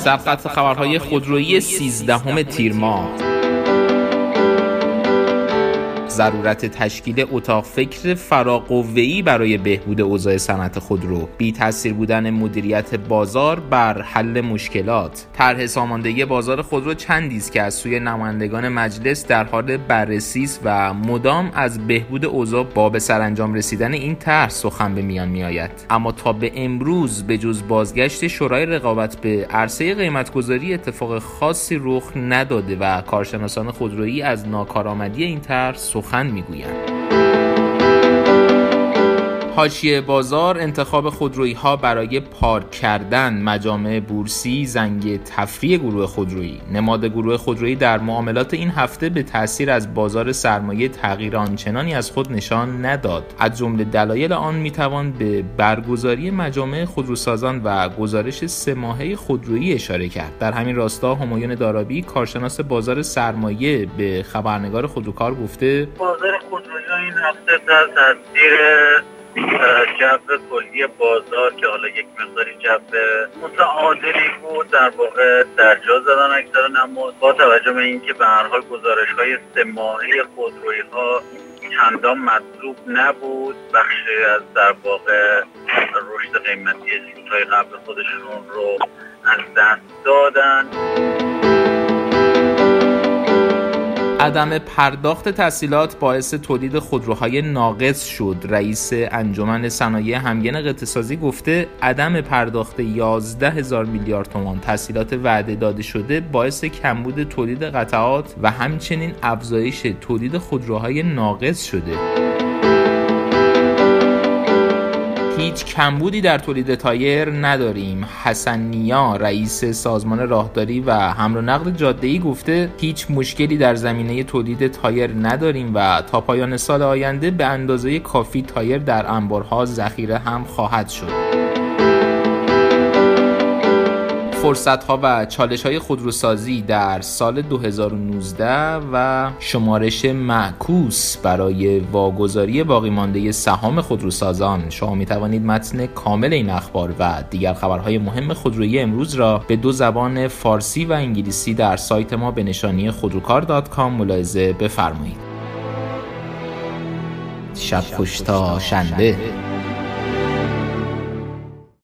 سرخط خبرهای خودرویی 13 تیر ماه. ضرورت تشکیل اتاق فکر فراقوه‌ای برای بهبود اوضاع صنعت خودرو، بی تاثیر بودن مدیریت بازار بر حل مشکلات. طرح ساماندهی بازار خودرو چندی است که از سوی نمایندگان مجلس در حال بررسی است و مدام از بهبود اوضاع با به سرانجام رسیدن این طرح سخن به میان میآید. اما تا به امروز به جز بازگشت شورای رقابت به عرصه قیمت‌گذاری اتفاق خاصی رخ نداده و کارشناسان خودرویی از ناکارآمدی این طرح سخن میگویند. حاشیه بازار، انتخاب خودرویی‌ها برای پارک کردن، مجامع بورسی، زنگ تفریح گروه خودرویی. نماد گروه خودرویی در معاملات این هفته به تأثیر از بازار سرمایه تغییر آنچنانی از خود نشان نداد. از جمله دلایل آن میتوان به برگزاری مجامع خودروسازان و گزارش 3 ماهه خودرویی اشاره کرد. در همین راستا همایون دارابی، کارشناس بازار سرمایه، به خبرنگار خودروکار گفته بازار خودرویی این هفته در تاثیر جو کلی بازار که حالا یک مقداری جو متعادلی بود در واقع در جا زدن اکثر نماد، با توجه به اینکه به هر حال گزارش‌های 3 ماهه خودرویی‌ها چندان مطلوب نبود، بخشی از در واقع رشد قیمتی سودهای قبل خودشون رو از دست دادن. عدم پرداخت تسهیلات باعث تولید خودروهای ناقص شد. رئیس انجمن صنایع همگن قطعه‌سازی گفته عدم پرداخت 11,000 میلیارد تومان تسهیلات وعده داده شده باعث کمبود تولید قطعات و همچنین افزایش تولید خودروهای ناقص شده. هیچ کمبودی در تولید تایر نداریم. حسن نیا، رئیس سازمان راهداری و حمل و نقل جاده‌ای گفته هیچ مشکلی در زمینه تولید تایر نداریم و تا پایان سال آینده به اندازه کافی تایر در انبارها ذخیره هم خواهد شد. فرصت‌ها و چالش‌های خودروسازی در سال 2019 و شمارش معکوس برای واگذاری باقی مانده سهام خودروسازان. شما می‌توانید متن کامل این اخبار و دیگر خبرهای مهم خودرویی امروز را به 2 زبان فارسی و انگلیسی در سایت ما به نشانی خودروکار.com ملاحظه بفرمایید. شب خوش تا شنبه.